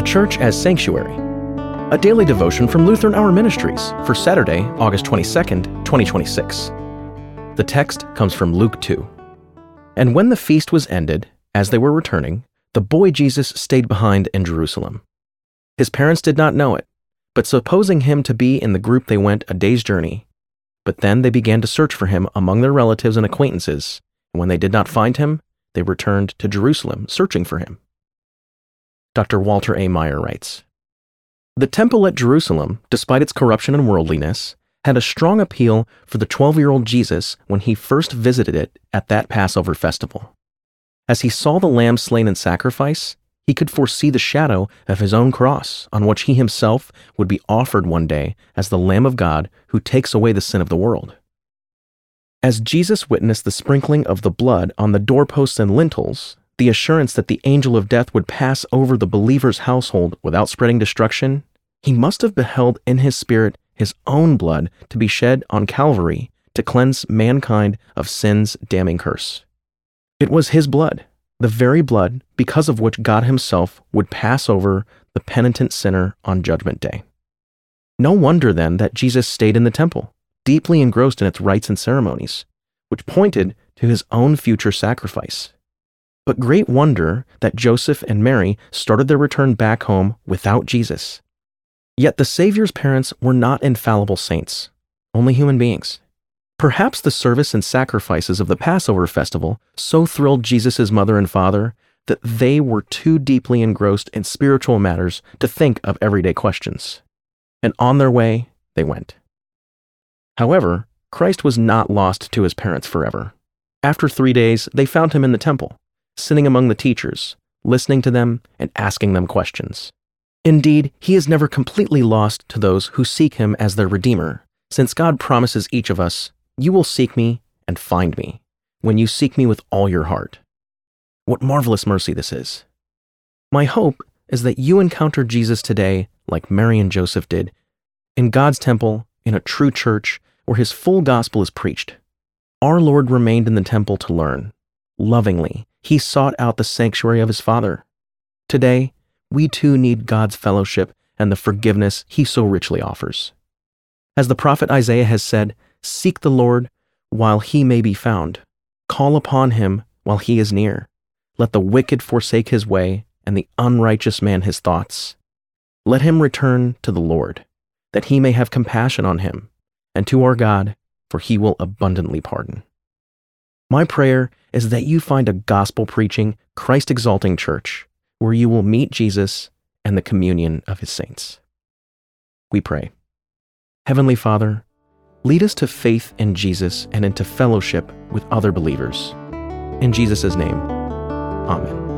The Church as Sanctuary, a daily devotion from Lutheran Hour Ministries for Saturday, August 22nd, 2026. The text comes from Luke 2. And when the feast was ended, as they were returning, the boy Jesus stayed behind in Jerusalem. His parents did not know it, but supposing him to be in the group, they went a day's journey. But then they began to search for him among their relatives and acquaintances, and when they did not find him, they returned to Jerusalem searching for him. Dr. Walter A. Maier writes, "The temple at Jerusalem, despite its corruption and worldliness, had a strong appeal for the 12-year-old Jesus when he first visited it at that Passover festival. As he saw the lamb slain in sacrifice, he could foresee the shadow of his own cross on which he himself would be offered one day as the Lamb of God who takes away the sin of the world. As Jesus witnessed the sprinkling of the blood on the doorposts and lintels, the assurance that the angel of death would pass over the believer's household without spreading destruction, he must have beheld in his spirit his own blood to be shed on Calvary to cleanse mankind of sin's damning curse. It was his blood, the very blood because of which God himself would pass over the penitent sinner on Judgment Day. No wonder then that Jesus stayed in the temple, deeply engrossed in its rites and ceremonies, which pointed to his own future sacrifice. But great wonder that Joseph and Mary started their return back home without Jesus. Yet the Savior's parents were not infallible saints, only human beings. Perhaps the service and sacrifices of the Passover festival so thrilled Jesus' mother and father that they were too deeply engrossed in spiritual matters to think of everyday questions. And on their way, they went. However, Christ was not lost to his parents forever. After 3 days, they found him in the temple, sitting among the teachers, listening to them and asking them questions. Indeed, he is never completely lost to those who seek him as their Redeemer, since God promises each of us, "You will seek me and find me, when you seek me with all your heart." What marvelous mercy this is. My hope is that you encounter Jesus today like Mary and Joseph did, in God's temple, in a true church where his full gospel is preached. Our Lord remained in the temple to learn. Lovingly, he sought out the sanctuary of his Father. Today, we too need God's fellowship and the forgiveness he so richly offers. As the prophet Isaiah has said, "Seek the Lord while he may be found. Call upon him while he is near. Let the wicked forsake his way, and the unrighteous man his thoughts. Let him return to the Lord, that he may have compassion on him, and to our God, for he will abundantly pardon." My prayer is that you find a gospel-preaching, Christ-exalting church where you will meet Jesus and the communion of his saints. We pray. Heavenly Father, lead us to faith in Jesus and into fellowship with other believers. In Jesus' name, Amen.